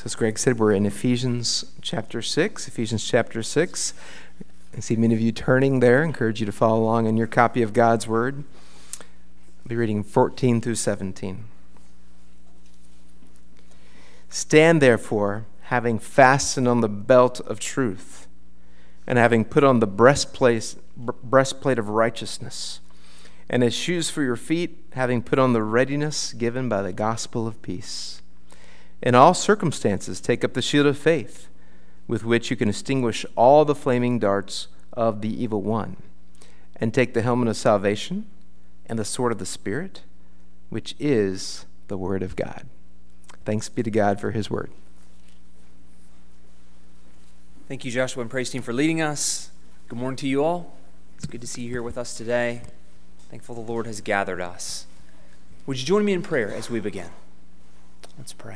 So as Greg said, we're in Ephesians chapter 6. I see many of you turning there. I encourage you to follow along in your copy of God's Word. I'll be reading 14 through 17. Stand therefore, having fastened on the belt of truth, and having put on the breastplate of righteousness, and as shoes for your feet, having put on the readiness given by the gospel of peace. In all circumstances, take up the shield of faith, with which you can extinguish all the flaming darts of the evil one, and take the helmet of salvation and the sword of the Spirit, which is the Word of God. Thanks be to God for His Word. Thank you, Joshua and praise team, for leading us. Good morning to you all. It's good to see you here with us today. Thankful the Lord has gathered us. Would you join me in prayer as we begin? Let's pray.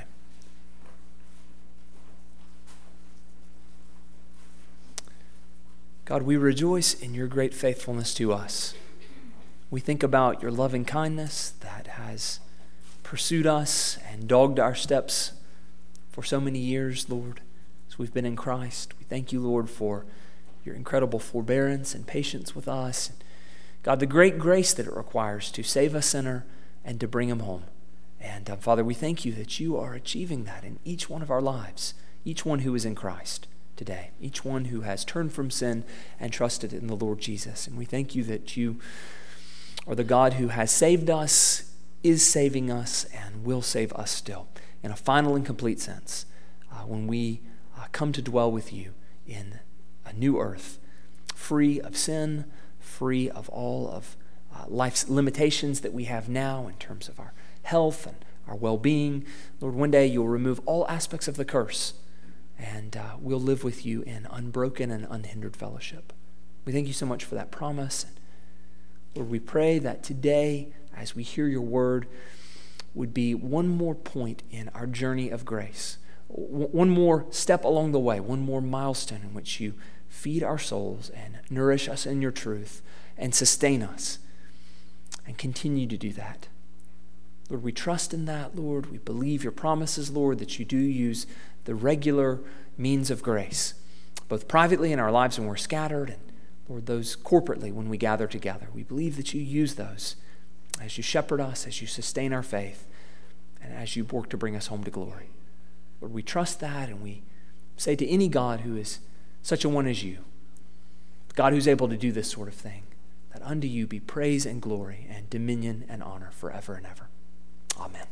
God, we rejoice in your great faithfulness to us. We think about your loving kindness that has pursued us and dogged our steps for so many years, Lord, as we've been in Christ. We thank you, Lord, for your incredible forbearance and patience with us. God, the great grace that it requires to save a sinner and to bring him home. And Father, we thank you that you are achieving that in each one of our lives, each one who is in Christ today, each one who has turned from sin and trusted in the Lord Jesus. And we thank you that you are the God who has saved us, is saving us, and will save us still in a final and complete sense when we come to dwell with you in a new earth, free of sin, free of all of life's limitations that we have now in terms of our health and our well-being. Lord, one day you'll remove all aspects of the curse, and we'll live with you in unbroken and unhindered fellowship. We thank you so much for that promise. Lord, we pray that today, as we hear your word, would be one more point in our journey of grace, one more step along the way, one more milestone in which you feed our souls and nourish us in your truth and sustain us and continue to do that. Lord, we trust in that, Lord. We believe your promises, Lord, that you do use the regular means of grace, both privately in our lives when we're scattered, and, Lord, those corporately when we gather together. We believe that you use those as you shepherd us, as you sustain our faith, and as you work to bring us home to glory. Lord, we trust that, and we say to any God who is such a one as you, God who's able to do this sort of thing, that unto you be praise and glory and dominion and honor forever and ever. Amen.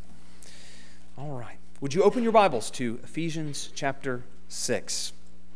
All right. Would you open your Bibles to Ephesians chapter 6?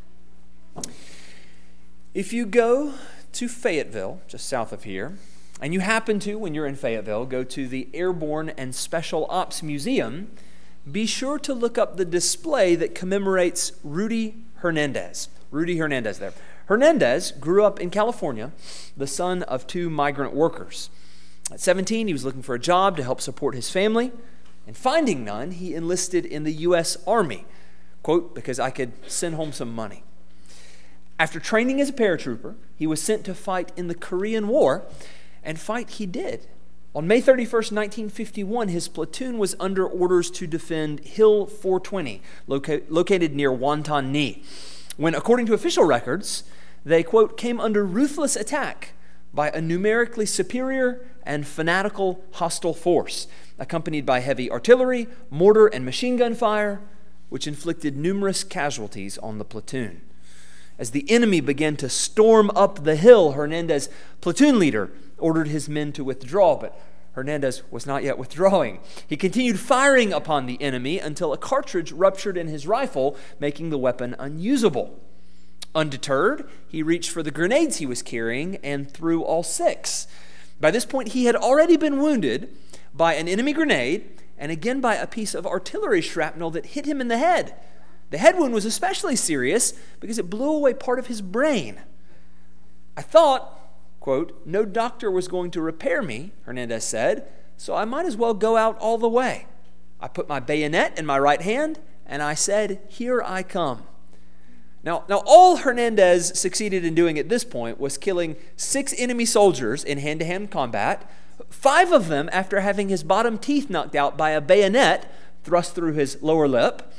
If you go to Fayetteville, just south of here, and you happen to, when you're in Fayetteville, go to the Airborne and Special Ops Museum, be sure to look up the display that commemorates Rudy Hernandez. Rudy Hernandez there. Hernandez grew up in California, the son of two migrant workers. At 17, he was looking for a job to help support his family, and finding none, he enlisted in the U.S. Army, quote, because I could send home some money. After training as a paratrooper, he was sent to fight in the Korean War, and fight he did. On May 31st, 1951, his platoon was under orders to defend Hill 420, located near Wonton Ni, when, according to official records, they, quote, came under ruthless attack by a numerically superior and fanatical hostile force, accompanied by heavy artillery, mortar, and machine gun fire, which inflicted numerous casualties on the platoon. As the enemy began to storm up the hill, Hernandez, platoon leader, ordered his men to withdraw, but Hernandez was not yet withdrawing. He continued firing upon the enemy until a cartridge ruptured in his rifle, making the weapon unusable. Undeterred, he reached for the grenades he was carrying and threw all 6. By this point, he had already been wounded by an enemy grenade and again by a piece of artillery shrapnel that hit him in the head. The head wound was especially serious because it blew away part of his brain. I thought, quote, no doctor was going to repair me, Hernandez said, so I might as well go out all the way. I put my bayonet in my right hand and I said, here I come. Now, all Hernandez succeeded in doing at this point was killing 6 enemy soldiers in hand-to-hand combat, 5 of them after having his bottom teeth knocked out by a bayonet thrust through his lower lip,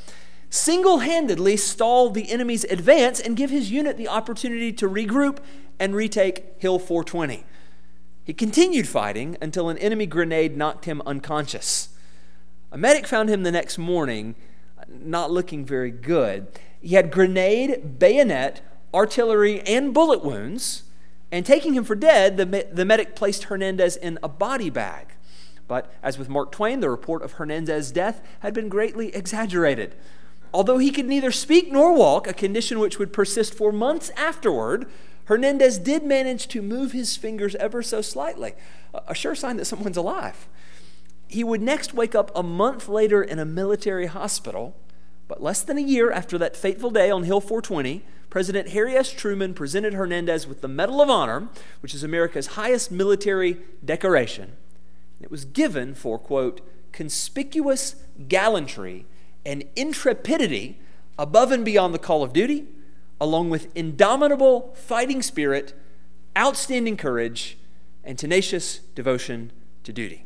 single-handedly stall the enemy's advance and give his unit the opportunity to regroup and retake Hill 420. He continued fighting until an enemy grenade knocked him unconscious. A medic found him the next morning, not looking very good. He had grenade, bayonet, artillery, and bullet wounds, and taking him for dead, the medic placed Hernandez in a body bag. But as with Mark Twain, the report of Hernandez's death had been greatly exaggerated. Although he could neither speak nor walk, a condition which would persist for months afterward, Hernandez did manage to move his fingers ever so slightly, a sure sign that someone's alive. He would next wake up a month later in a military hospital, but less than a year after that fateful day on Hill 420, President Harry S. Truman presented Hernandez with the Medal of Honor, which is America's highest military decoration. It was given for, quote, conspicuous gallantry and intrepidity above and beyond the call of duty, along with indomitable fighting spirit, outstanding courage, and tenacious devotion to duty.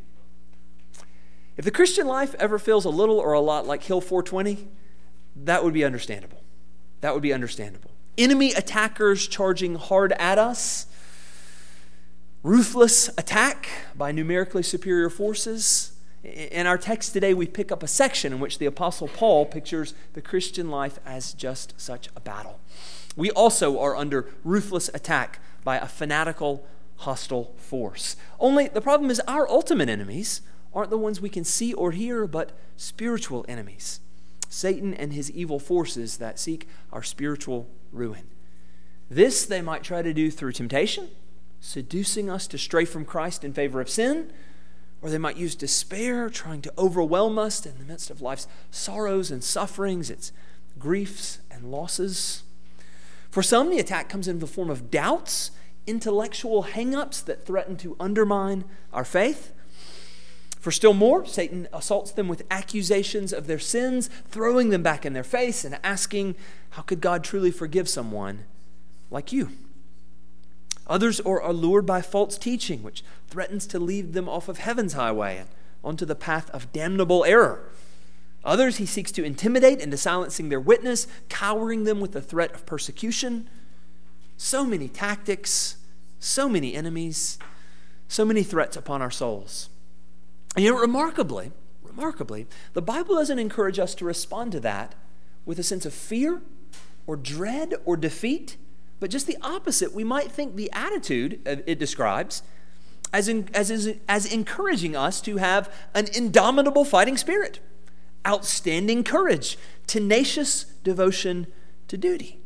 If the Christian life ever feels a little or a lot like Hill 420, that would be understandable. That would be understandable. Enemy attackers charging hard at us, ruthless attack by numerically superior forces. In our text today, we pick up a section in which the Apostle Paul pictures the Christian life as just such a battle. We also are under ruthless attack by a fanatical, hostile force. Only the problem is our ultimate enemies aren't the ones we can see or hear, but spiritual enemies. Satan and his evil forces that seek our spiritual ruin. This they might try to do through temptation, seducing us to stray from Christ in favor of sin, or they might use despair, trying to overwhelm us in the midst of life's sorrows and sufferings, its griefs and losses. For some, the attack comes in the form of doubts, intellectual hang-ups that threaten to undermine our faith. For still more, Satan assaults them with accusations of their sins, throwing them back in their face and asking, how could God truly forgive someone like you? Others are allured by false teaching, which threatens to lead them off of heaven's highway and onto the path of damnable error. Others he seeks to intimidate into silencing their witness, cowering them with the threat of persecution. So many tactics, so many enemies, so many threats upon our souls. And yet, remarkably, the Bible doesn't encourage us to respond to that with a sense of fear or dread or defeat, but just the opposite. We might think the attitude it describes as encouraging us to have an indomitable fighting spirit, outstanding courage, tenacious devotion to duty.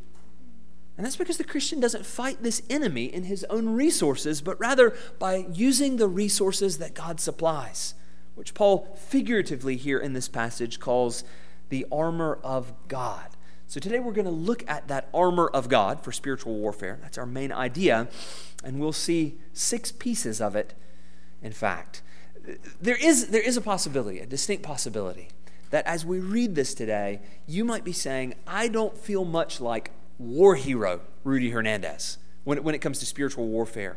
And that's because the Christian doesn't fight this enemy in his own resources, but rather by using the resources that God supplies, which Paul figuratively here in this passage calls the armor of God. So today we're going to look at that armor of God for spiritual warfare. That's our main idea, and we'll see 6 pieces of it, in fact. There is a possibility, a distinct possibility, that as we read this today, you might be saying, I don't feel much like war hero Rudy Hernandez when it comes to spiritual warfare.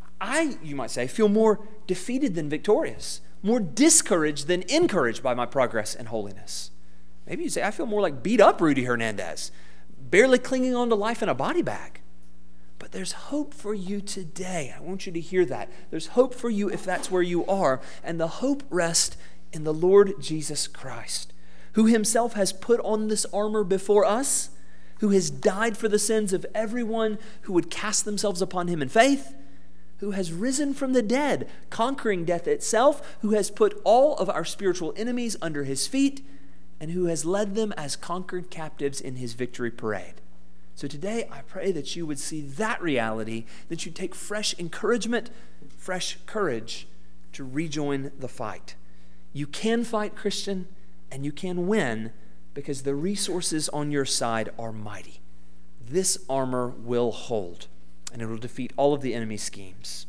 You might say, feel more defeated than victorious, more discouraged than encouraged by my progress and holiness. Maybe you say, I feel more like beat up Rudy Hernandez, barely clinging on to life in a body bag. But there's hope for you today. I want you to hear that. There's hope for you if that's where you are. And the hope rests in the Lord Jesus Christ, who himself has put on this armor before us, who has died for the sins of everyone who would cast themselves upon him in faith, who has risen from the dead, conquering death itself, who has put all of our spiritual enemies under his feet, and who has led them as conquered captives in his victory parade. So today, I pray that you would see that reality, that you take fresh encouragement, fresh courage to rejoin the fight. You can fight, Christian, and you can win because the resources on your side are mighty. This armor will hold, and it will defeat all of the enemy's schemes.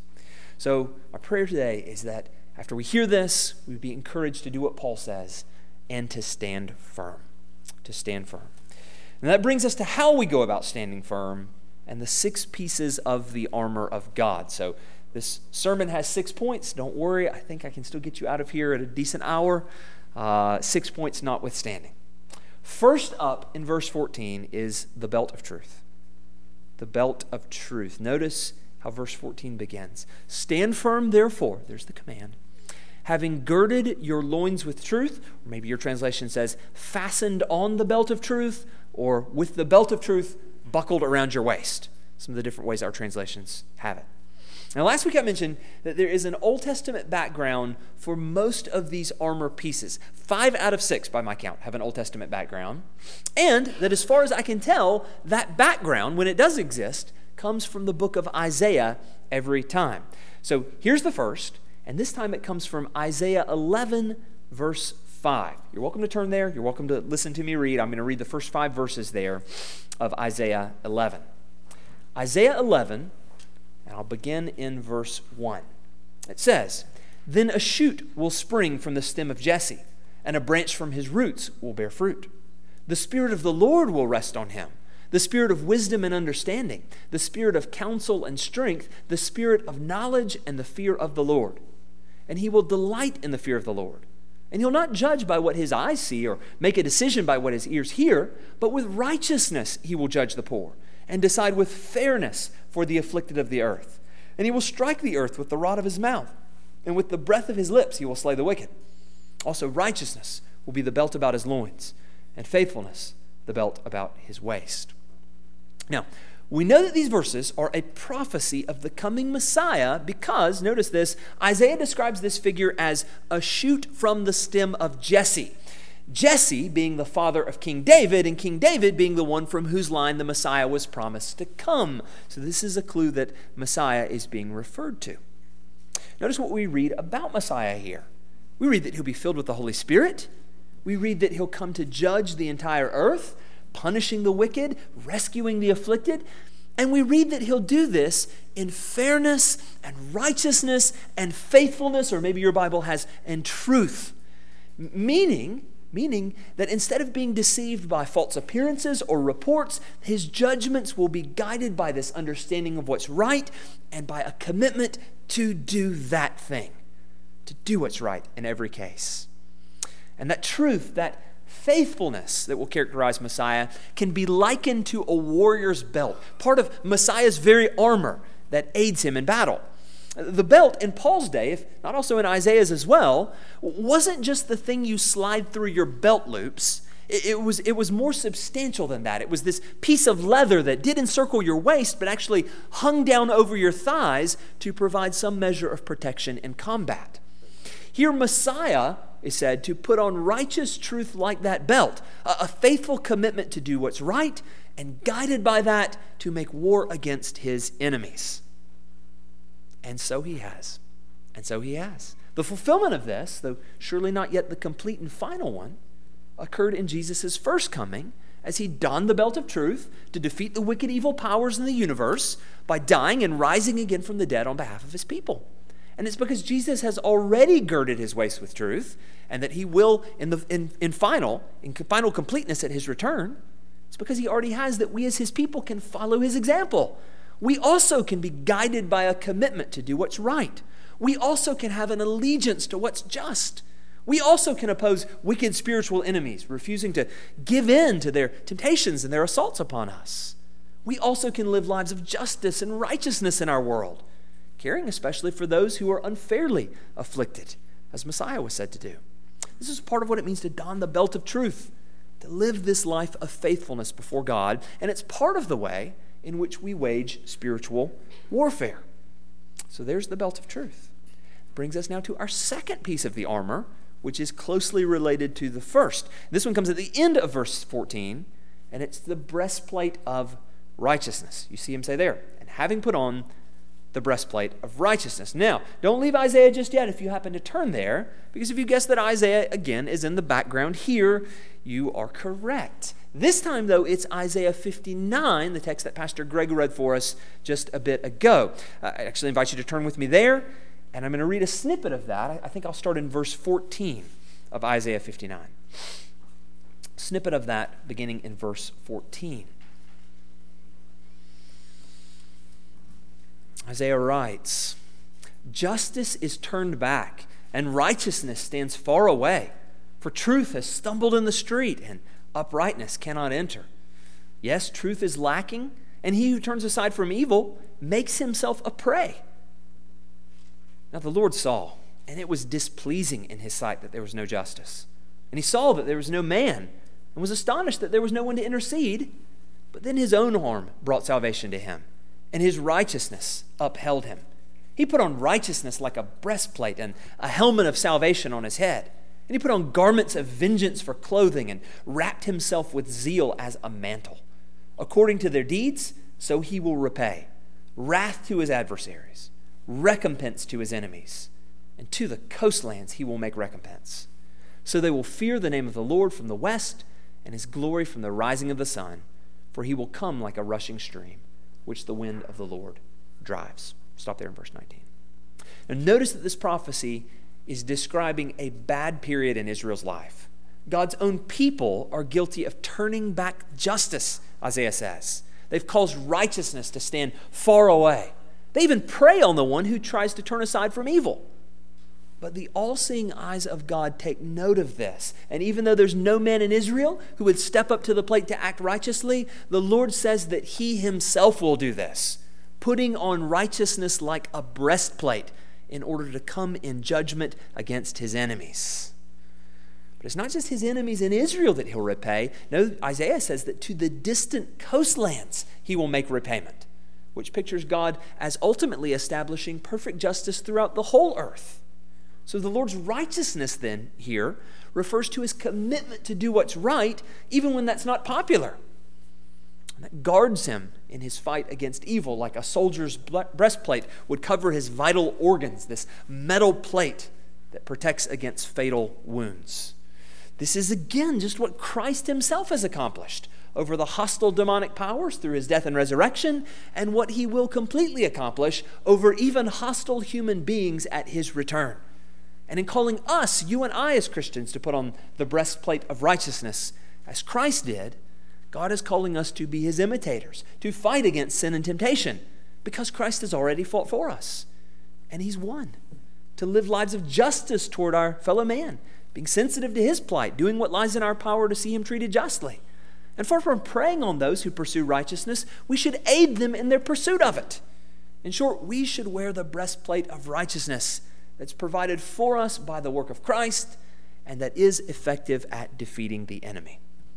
So our prayer today is that after we hear this, we would be encouraged to do what Paul says and to stand firm. To stand firm. And that brings us to how we go about standing firm and the 6 pieces of the armor of God. So this sermon has 6 points. Don't worry, I think I can still get you out of here at a decent hour. 6 points notwithstanding. First up in verse 14 is the belt of truth. The belt of truth. Notice how verse 14 begins. Stand firm, therefore, there's the command, having girded your loins with truth, or maybe your translation says, fastened on the belt of truth, or with the belt of truth buckled around your waist. Some of the different ways our translations have it. Now, last week I mentioned that there is an Old Testament background for most of these armor pieces. 5 out of 6, by my count, have an Old Testament background. And that as far as I can tell, that background, when it does exist, comes from the book of Isaiah every time. So here's the first, and this time it comes from Isaiah 11, verse 5. You're welcome to turn there. You're welcome to listen to me read. I'm going to read the first 5 verses there of Isaiah 11. Isaiah 11, and I'll begin in verse 1. It says, "Then a shoot will spring from the stem of Jesse, and a branch from his roots will bear fruit. The Spirit of the Lord will rest on him, the Spirit of wisdom and understanding, the Spirit of counsel and strength, the Spirit of knowledge and the fear of the Lord. And he will delight in the fear of the Lord. And he'll not judge by what his eyes see or make a decision by what his ears hear, but with righteousness he will judge the poor and decide with fairness for the afflicted of the earth. And he will strike the earth with the rod of his mouth, and with the breath of his lips he will slay the wicked. Also righteousness will be the belt about his loins, and faithfulness the belt about his waist." Now, we know that these verses are a prophecy of the coming Messiah because, notice this, Isaiah describes this figure as a shoot from the stem of Jesse. Jesse being the father of King David, and King David being the one from whose line the Messiah was promised to come. So this is a clue that Messiah is being referred to. Notice what we read about Messiah here. We read that he'll be filled with the Holy Spirit. We read that he'll come to judge the entire earth, punishing the wicked, rescuing the afflicted. And we read that he'll do this in fairness and righteousness and faithfulness, or maybe your Bible has, and truth. Meaning that instead of being deceived by false appearances or reports, his judgments will be guided by this understanding of what's right and by a commitment to do that thing, to do what's right in every case. And that truth, that faithfulness that will characterize Messiah can be likened to a warrior's belt, part of Messiah's very armor that aids him in battle. The belt in Paul's day, if not also in Isaiah's as well, wasn't just the thing you slide through your belt loops. It was more substantial than that. It was this piece of leather that did encircle your waist, but actually hung down over your thighs to provide some measure of protection in combat. Here, Messiah is said to put on righteous truth like that belt, a faithful commitment to do what's right, and guided by that to make war against his enemies. And so he has. And so he has. The fulfillment of this, though surely not yet the complete and final one, occurred in Jesus' first coming as he donned the belt of truth to defeat the wicked evil powers in the universe by dying and rising again from the dead on behalf of his people. And it's because Jesus has already girded his waist with truth, and that he will, in final completeness at his return, it's because he already has, that we as his people can follow his example. We also can be guided by a commitment to do what's right. We also can have an allegiance to what's just. We also can oppose wicked spiritual enemies, refusing to give in to their temptations and their assaults upon us. We also can live lives of justice and righteousness in our world, caring especially for those who are unfairly afflicted, as Messiah was said to do. This is part of what it means to don the belt of truth, to live this life of faithfulness before God, and it's part of the way in which we wage spiritual warfare. So there's the belt of truth. Brings us now to our second piece of the armor, which is closely related to the first. This one comes at the end of verse 14, and it's the breastplate of righteousness. You see him say there, and having put on the breastplate of righteousness. Now, don't leave Isaiah just yet if you happen to turn there, because if you guess that Isaiah, again, is in the background here, you are correct. This time, though, it's Isaiah 59, the text that Pastor Greg read for us just a bit ago. I actually invite you to turn with me there, and I'm going to read a snippet of that. I think I'll start in verse 14 of Isaiah 59. Snippet of that beginning in verse 14. Isaiah writes, "Justice is turned back, and righteousness stands far away. For truth has stumbled in the street, and uprightness cannot enter. Yes, truth is lacking, and he who turns aside from evil makes himself a prey. Now the Lord saw, and it was displeasing in his sight that there was no justice. And he saw that there was no man, and was astonished that there was no one to intercede. But then his own arm brought salvation to him, and his righteousness upheld him. He put on righteousness like a breastplate and a helmet of salvation on his head. And he put on garments of vengeance for clothing and wrapped himself with zeal as a mantle. According to their deeds, so he will repay. Wrath to his adversaries, recompense to his enemies, and to the coastlands he will make recompense. So they will fear the name of the Lord from the west, and his glory from the rising of the sun, for he will come like a rushing stream, which the wind of the Lord drives. Stop there in verse 19. Now notice that this prophecy is describing a bad period in Israel's life. God's own people are guilty of turning back justice, Isaiah says. They've caused righteousness to stand far away. They even prey on the one who tries to turn aside from evil. But the all-seeing eyes of God take note of this. And even though there's no man in Israel who would step up to the plate to act righteously, the Lord says that he himself will do this, putting on righteousness like a breastplate in order to come in judgment against his enemies. But it's not just his enemies in Israel that he'll repay. No, Isaiah says that to the distant coastlands he will make repayment, which pictures God as ultimately establishing perfect justice throughout the whole earth. So the Lord's righteousness then here refers to his commitment to do what's right, even when that's not popular. And that guards him in his fight against evil, like a soldier's breastplate would cover his vital organs, this metal plate that protects against fatal wounds. This is again just what Christ himself has accomplished over the hostile demonic powers through his death and resurrection, and what he will completely accomplish over even hostile human beings at his return. And in calling us, you and I as Christians, to put on the breastplate of righteousness, as Christ did, God is calling us to be his imitators, to fight against sin and temptation, because Christ has already fought for us. And he's won. To live lives of justice toward our fellow man, being sensitive to his plight, doing what lies in our power to see him treated justly. And far from preying on those who pursue righteousness, we should aid them in their pursuit of it. In short, we should wear the breastplate of righteousness that's provided for us by the work of Christ and that is effective at defeating the enemy.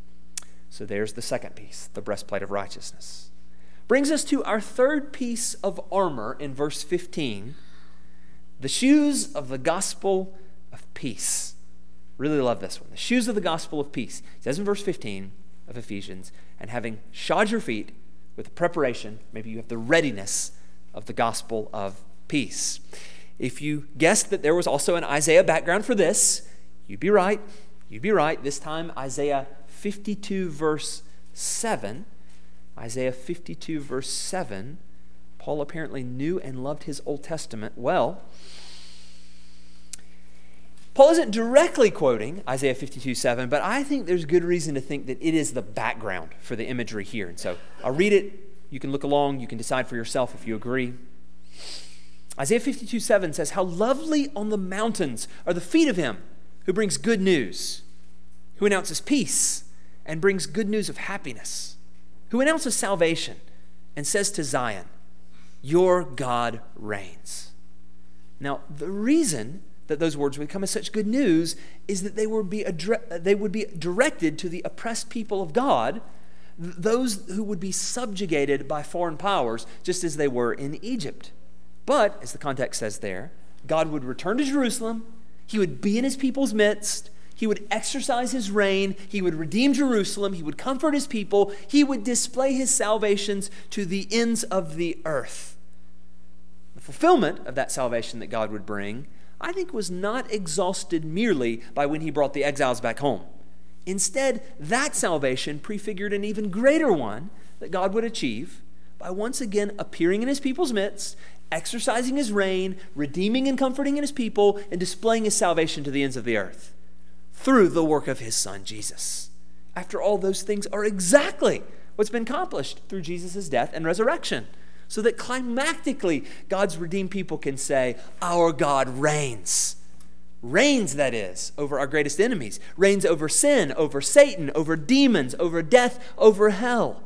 So there's the second piece, the breastplate of righteousness. Brings us to our third piece of armor in verse 15, the shoes of the gospel of peace. Really love this one. The shoes of the gospel of peace. It says in verse 15 of Ephesians, and having shod your feet with the preparation, maybe you have the readiness of the gospel of peace. If you guessed that there was also an Isaiah background for this, you'd be right. You'd be right. This time, Isaiah 52 verse 7. Isaiah 52 verse 7. Paul apparently knew and loved his Old Testament well. Paul isn't directly quoting Isaiah 52:7, but I think there's good reason to think that it is the background for the imagery here. And so I'll read it. You can look along. You can decide for yourself if you agree. Isaiah 52:7 says, "How lovely on the mountains are the feet of him who brings good news, who announces peace and brings good news of happiness, who announces salvation and says to Zion, your God reigns." Now, the reason that those words would come as such good news is that they would be directed to the oppressed people of God, those who would be subjugated by foreign powers, just as they were in Egypt. But, as the context says there, God would return to Jerusalem, he would be in his people's midst, he would exercise his reign, he would redeem Jerusalem, he would comfort his people, he would display his salvations to the ends of the earth. The fulfillment of that salvation that God would bring, I think, was not exhausted merely by when he brought the exiles back home. Instead, that salvation prefigured an even greater one that God would achieve by once again appearing in his people's midst, exercising his reign, redeeming and comforting his people, and displaying his salvation to the ends of the earth through the work of his Son, Jesus. After all, those things are exactly what's been accomplished through Jesus' death and resurrection, so that climactically God's redeemed people can say, our God reigns. reigns, that is, over our greatest enemies, reigns over sin, over Satan, over demons, over death, over hell.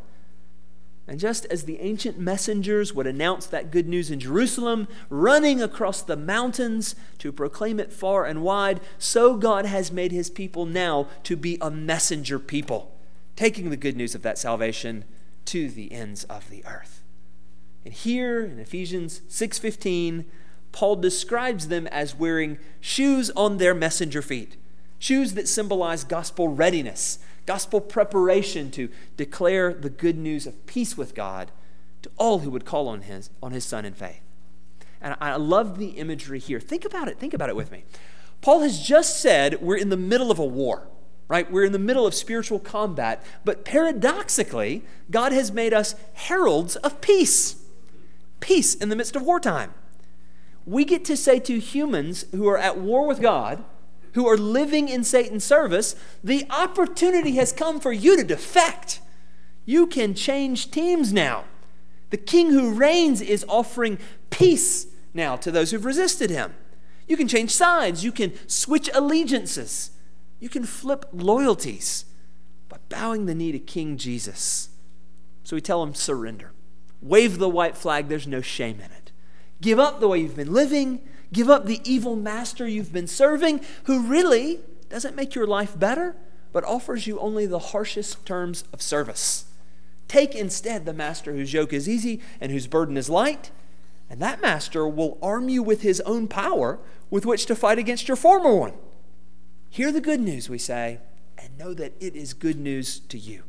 And just as the ancient messengers would announce that good news in Jerusalem, running across the mountains to proclaim it far and wide, so God has made his people now to be a messenger people, taking the good news of that salvation to the ends of the earth. And here in Ephesians 6:15, Paul describes them as wearing shoes on their messenger feet, shoes that symbolize gospel readiness, gospel preparation to declare the good news of peace with God to all who would call on his Son in faith. And I love the imagery here. Think about it with me. Paul has just said we're in the middle of a war, right? We're in the middle of spiritual combat, but paradoxically, God has made us heralds of peace. Peace in the midst of wartime. We get to say to humans who are at war with God, who are living in Satan's service, the opportunity has come for you to defect. You can change teams now. The king who reigns is offering peace now to those who've resisted him. You can change sides. You can switch allegiances. You can flip loyalties by bowing the knee to King Jesus. So we tell him, surrender. Wave the white flag. There's no shame in it. Give up the way you've been living. Give up the evil master you've been serving, who really doesn't make your life better, but offers you only the harshest terms of service. Take instead the master whose yoke is easy and whose burden is light, and that master will arm you with his own power with which to fight against your former one. Hear the good news, we say, and know that it is good news to you.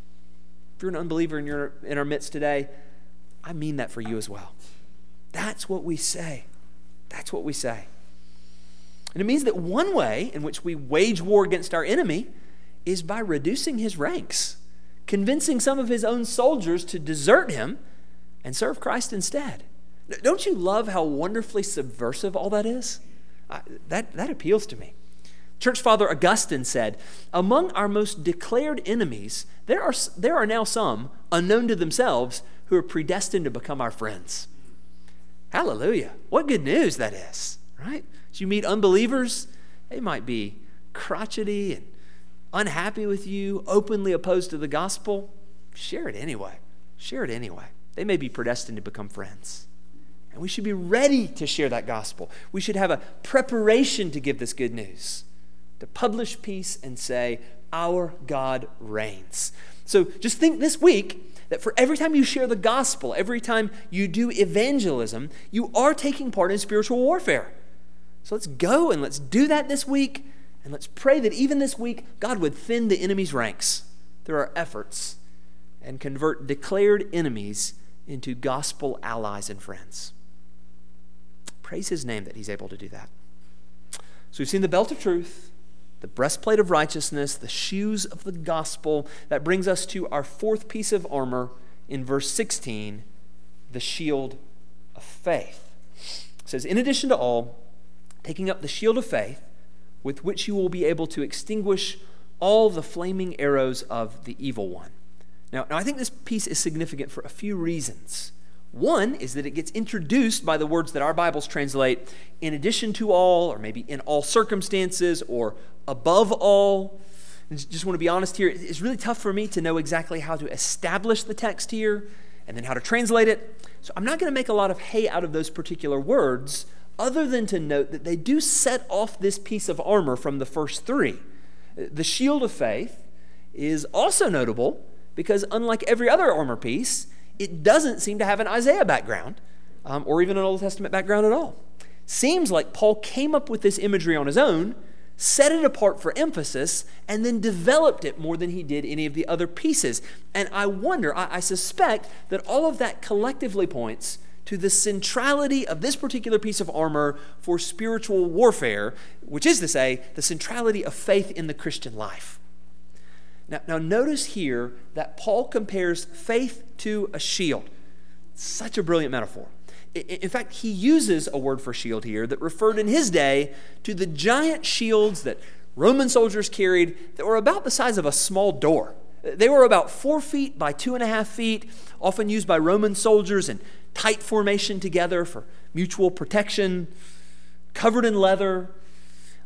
If you're an unbeliever and you're in our midst today, I mean that for you as well. That's what we say. That's what we say. And it means that one way in which we wage war against our enemy is by reducing his ranks, convincing some of his own soldiers to desert him and serve Christ instead. Don't you love how wonderfully subversive all that is? That appeals to me. Church Father Augustine said, among our most declared enemies, there are now some, unknown to themselves, who are predestined to become our friends. Hallelujah. What good news that is, right? As you meet unbelievers, they might be crotchety and unhappy with you, openly opposed to the gospel. Share it anyway. Share it anyway. They may be predestined to become friends. And we should be ready to share that gospel. We should have a preparation to give this good news, to publish peace and say, our God reigns. So just think this week that for every time you share the gospel, every time you do evangelism, you are taking part in spiritual warfare. So let's go and let's do that this week, and let's pray that even this week, God would thin the enemy's ranks through our efforts and convert declared enemies into gospel allies and friends. Praise his name that he's able to do that. So we've seen the belt of truth, the breastplate of righteousness, the shoes of the gospel. That brings us to our fourth piece of armor in verse 16, the shield of faith. It says, in addition to all, taking up the shield of faith, with which you will be able to extinguish all the flaming arrows of the evil one. Now, I think this piece is significant for a few reasons. One is that it gets introduced by the words that our Bibles translate, in addition to all, or maybe in all circumstances, or above all. And just want to be honest here, it's really tough for me to know exactly how to establish the text here and then how to translate it. So I'm not going to make a lot of hay out of those particular words, other than to note that they do set off this piece of armor from the first three. The shield of faith is also notable because unlike every other armor piece, it doesn't seem to have an Isaiah background or even an Old Testament background at all. Seems like Paul came up with this imagery on his own, set it apart for emphasis, and then developed it more than he did any of the other pieces. And I wonder, I suspect that all of that collectively points to the centrality of this particular piece of armor for spiritual warfare, which is to say, the centrality of faith in the Christian life. Now notice here that Paul compares faith to a shield. Such a brilliant metaphor. In fact, he uses a word for shield here that referred in his day to the giant shields that Roman soldiers carried that were about the size of a small door. They were about 4 feet by 2.5 feet, often used by Roman soldiers in tight formation together for mutual protection, covered in leather.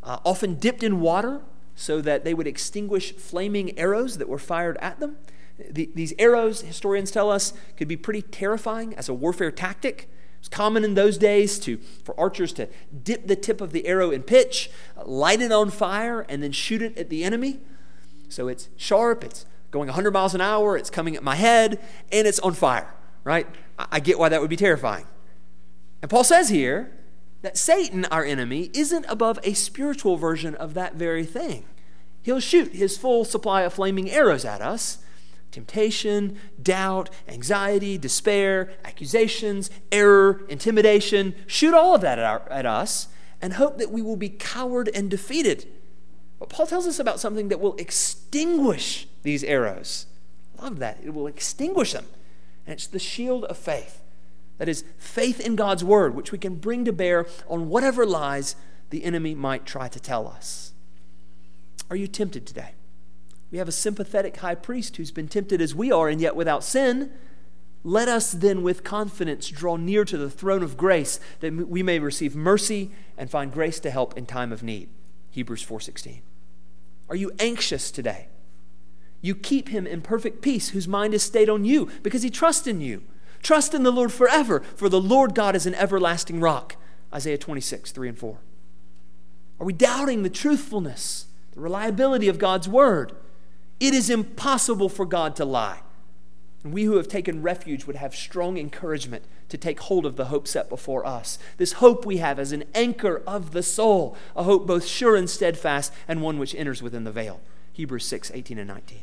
often dipped in water so that they would extinguish flaming arrows that were fired at them. These arrows, historians tell us, could be pretty terrifying as a warfare tactic. It was common in those days for archers to dip the tip of the arrow in pitch, light it on fire, and then shoot it at the enemy. So it's sharp, it's going 100 miles an hour, it's coming at my head, and it's on fire, right? I get why that would be terrifying. And Paul says here that Satan, our enemy, isn't above a spiritual version of that very thing. He'll shoot his full supply of flaming arrows at us. Temptation, doubt, anxiety, despair, accusations, error, intimidation. Shoot all of that at us and hope that we will be coward and defeated. But Paul tells us about something that will extinguish these arrows. Love that. It will extinguish them. And it's the shield of faith. That is faith in God's word, which we can bring to bear on whatever lies the enemy might try to tell us. Are you tempted today? We have a sympathetic high priest who's been tempted as we are, and yet without sin. Let us then with confidence draw near to the throne of grace, that we may receive mercy and find grace to help in time of need. Hebrews 4:16. Are you anxious today? You keep him in perfect peace, whose mind is stayed on you, because he trusts in you. Trust in the Lord forever, for the Lord God is an everlasting rock. Isaiah 26:3-4. Are we doubting the truthfulness, the reliability of God's word? It is impossible for God to lie. And we who have taken refuge would have strong encouragement to take hold of the hope set before us. This hope we have as an anchor of the soul, a hope both sure and steadfast, and one which enters within the veil. Hebrews 6:18-19.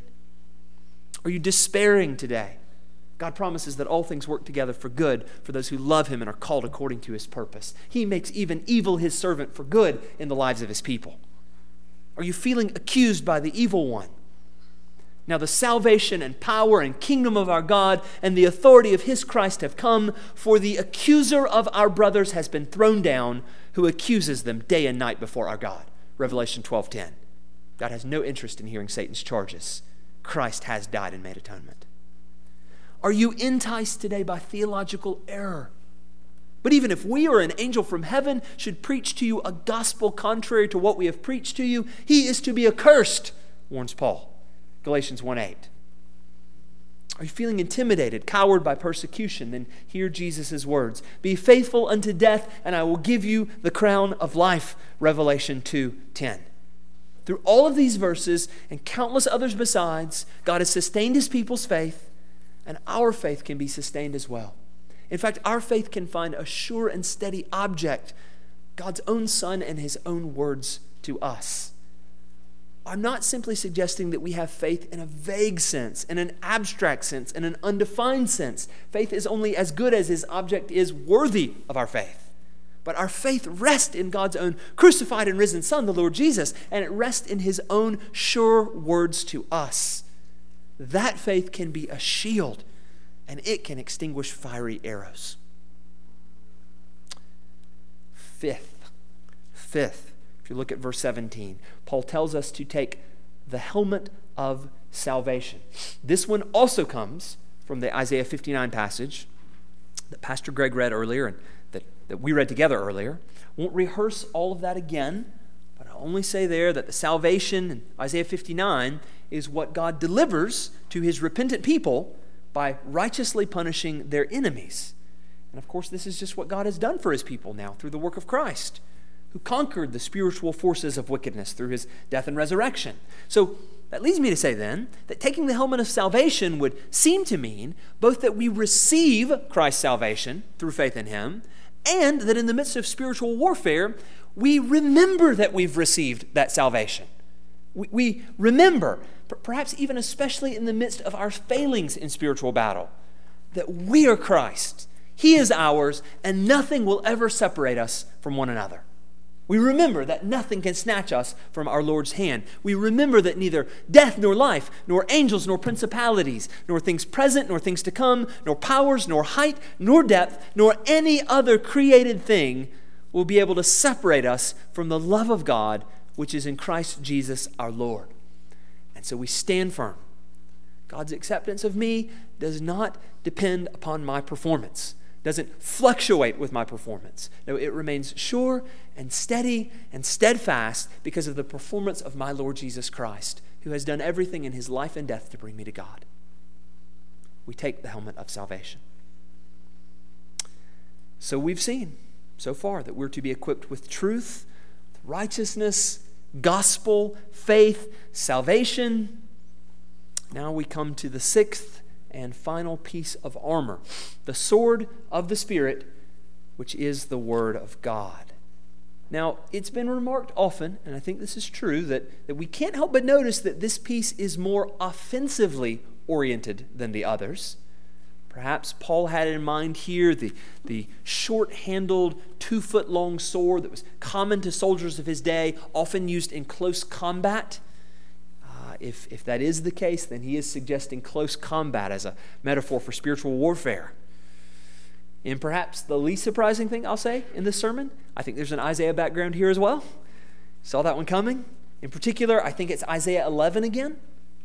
Are you despairing today? God promises that all things work together for good for those who love him and are called according to his purpose. He makes even evil his servant for good in the lives of his people. Are you feeling accused by the evil one? Now the salvation and power and kingdom of our God and the authority of his Christ have come, for the accuser of our brothers has been thrown down, who accuses them day and night before our God. Revelation 12:10. God has no interest in hearing Satan's charges. Christ has died and made atonement. Are you enticed today by theological error? But even if we or an angel from heaven should preach to you a gospel contrary to what we have preached to you, he is to be accursed, warns Paul. Galatians 1:8. Are you feeling intimidated, cowed by persecution? Then hear Jesus' words. Be faithful unto death, and I will give you the crown of life. Revelation 2:10. Through all of these verses and countless others besides, God has sustained his people's faith, and our faith can be sustained as well. In fact, our faith can find a sure and steady object, God's own Son and his own words to us. I'm not simply suggesting that we have faith in a vague sense, in an abstract sense, in an undefined sense. Faith is only as good as his object is worthy of our faith. But our faith rests in God's own crucified and risen Son, the Lord Jesus, and it rests in his own sure words to us. That faith can be a shield, and it can extinguish fiery arrows. Fifth, if you look at verse 17, Paul tells us to take the helmet of salvation. This one also comes from the Isaiah 59 passage that Pastor Greg read earlier and that we read together earlier. Won't rehearse all of that again, but I'll only say there that the salvation in Isaiah 59 is what God delivers to his repentant people by righteously punishing their enemies. And of course, this is just what God has done for his people now through the work of Christ, who conquered the spiritual forces of wickedness through his death and resurrection. So that leads me to say then that taking the helmet of salvation would seem to mean both that we receive Christ's salvation through faith in him, and that in the midst of spiritual warfare, we remember that we've received that salvation. We remember, perhaps even especially in the midst of our failings in spiritual battle, that we are Christ, he is ours, and nothing will ever separate us from one another. We remember that nothing can snatch us from our Lord's hand. We remember that neither death nor life, nor angels nor principalities, nor things present nor things to come, nor powers, nor height, nor depth, nor any other created thing will be able to separate us from the love of God, which is in Christ Jesus our Lord. And so we stand firm. God's acceptance of me does not depend upon my performance. doesn't fluctuate with my performance. No, it remains sure and steady and steadfast because of the performance of my Lord Jesus Christ, who has done everything in his life and death to bring me to God. We take the helmet of salvation. So we've seen so far that we're to be equipped with truth, righteousness, gospel, faith, salvation. Now we come to the sixth and final piece of armor, the sword of the Spirit, which is the Word of God. Now, it's been remarked often, and I think this is true, that we can't help but notice that this piece is more offensively oriented than the others. Perhaps Paul had in mind here the short-handled, 2-foot-long sword that was common to soldiers of his day, often used in close combat. If that is the case, then he is suggesting close combat as a metaphor for spiritual warfare. And perhaps the least surprising thing I'll say in this sermon, I think there's an Isaiah background here as well. Saw that one coming. In particular, I think it's Isaiah 11 again.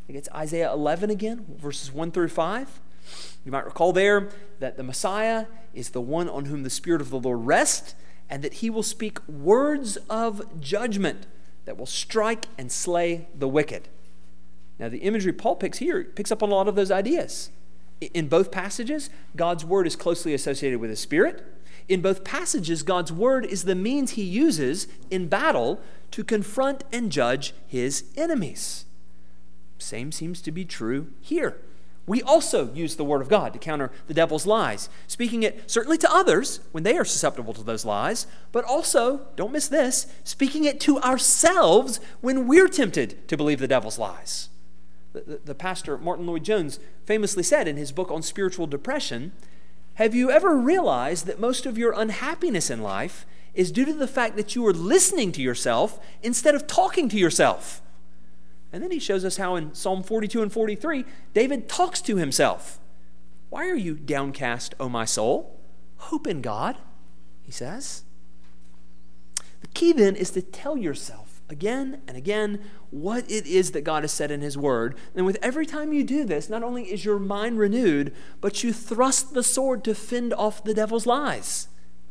Verses 1 through 5. You might recall there that the Messiah is the one on whom the Spirit of the Lord rests, and that he will speak words of judgment that will strike and slay the wicked. Now, the imagery Paul picks here picks up on a lot of those ideas. In both passages, God's word is closely associated with his Spirit. In both passages, God's word is the means he uses in battle to confront and judge his enemies. Same seems to be true here. We also use the word of God to counter the devil's lies, speaking it certainly to others when they are susceptible to those lies, but also, don't miss this, speaking it to ourselves when we're tempted to believe the devil's lies. The pastor, Martin Lloyd-Jones, famously said in his book on spiritual depression, "Have you ever realized that most of your unhappiness in life is due to the fact that you are listening to yourself instead of talking to yourself?" And then he shows us how in Psalm 42 and 43, David talks to himself. "Why are you downcast, O my soul? Hope in God," he says. The key then is to tell yourself again and again what it is that God has said in his word. And with every time you do this, not only is your mind renewed, but you thrust the sword to fend off the devil's lies.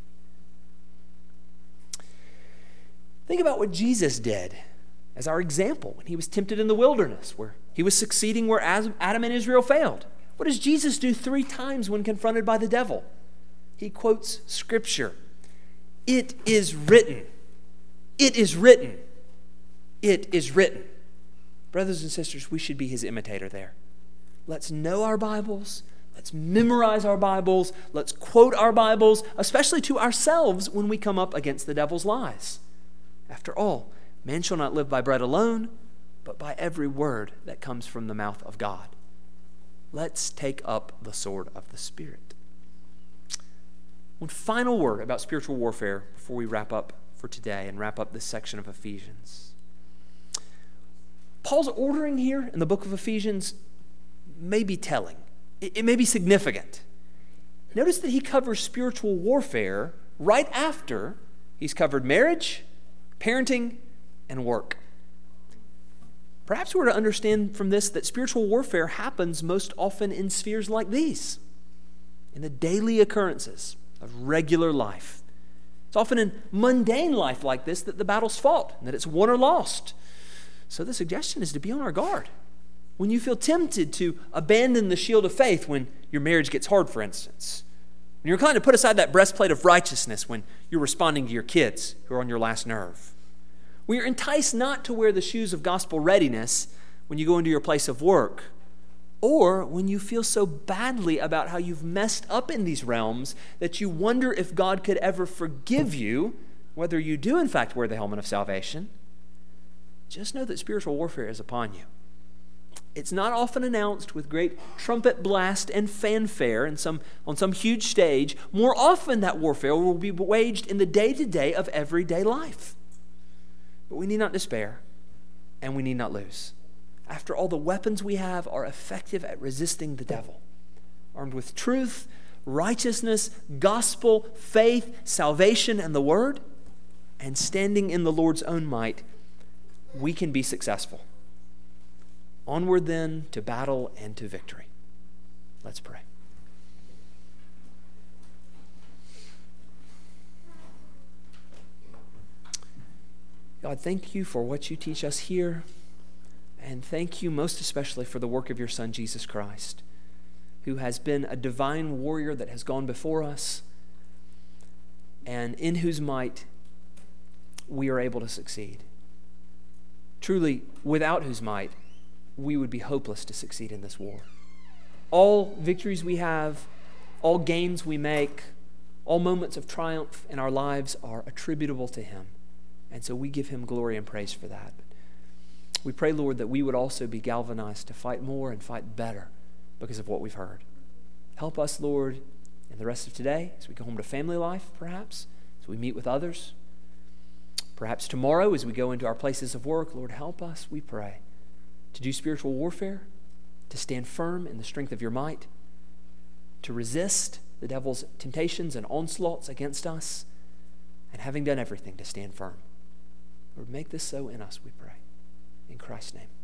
Think about what Jesus did as our example when he was tempted in the wilderness, where he was succeeding where Adam and Israel failed. What does Jesus do 3 times when confronted by the devil? He quotes Scripture. "It is written. It is written. It is written." Brothers and sisters, we should be his imitator there. Let's know our Bibles. Let's memorize our Bibles. Let's quote our Bibles, especially to ourselves when we come up against the devil's lies. After all, man shall not live by bread alone, but by every word that comes from the mouth of God. Let's take up the sword of the Spirit. One final word about spiritual warfare before we wrap up for today and wrap up this section of Ephesians. Paul's ordering here in the book of Ephesians may be telling. It may be significant. Notice that he covers spiritual warfare right after he's covered marriage, parenting, and work. Perhaps we're to understand from this that spiritual warfare happens most often in spheres like these, in the daily occurrences of regular life. It's often in mundane life like this that the battle's fought, and that it's won or lost. So the suggestion is to be on our guard. When you feel tempted to abandon the shield of faith when your marriage gets hard, for instance. When you're inclined to put aside that breastplate of righteousness when you're responding to your kids who are on your last nerve. When you're enticed not to wear the shoes of gospel readiness when you go into your place of work. Or when you feel so badly about how you've messed up in these realms that you wonder if God could ever forgive you, whether you do in fact wear the helmet of salvation. Just know that spiritual warfare is upon you. It's not often announced with great trumpet blast and fanfare on some huge stage. More often that warfare will be waged in the day-to-day of everyday life. But we need not despair, and we need not lose. After all, the weapons we have are effective at resisting the devil. Armed with truth, righteousness, gospel, faith, salvation, and the word, and standing in the Lord's own might, we can be successful. Onward then to battle and to victory. Let's pray. God, thank you for what you teach us here. And thank you most especially for the work of your Son, Jesus Christ, who has been a divine warrior that has gone before us, and in whose might we are able to succeed. Truly, without whose might, we would be hopeless to succeed in this war. All victories we have, all gains we make, all moments of triumph in our lives are attributable to him. And so we give him glory and praise for that. We pray, Lord, that we would also be galvanized to fight more and fight better because of what we've heard. Help us, Lord, in the rest of today, as we go home to family life, perhaps, as we meet with others. Perhaps tomorrow, as we go into our places of work, Lord, help us, we pray, to do spiritual warfare, to stand firm in the strength of your might, to resist the devil's temptations and onslaughts against us, and having done everything, to stand firm. Lord, make this so in us, we pray. In Christ's name.